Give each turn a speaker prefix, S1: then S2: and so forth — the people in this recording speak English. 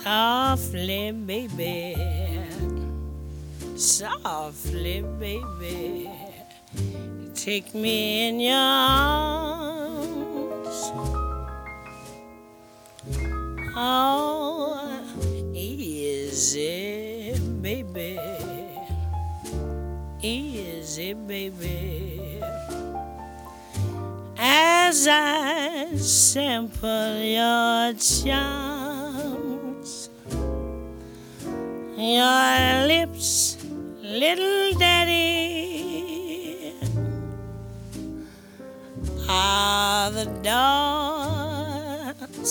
S1: Softly, baby, softly, baby, take me in your arms. Oh, easy, baby, easy, baby, as I sample your charms. Your lips, little daddy, are the dog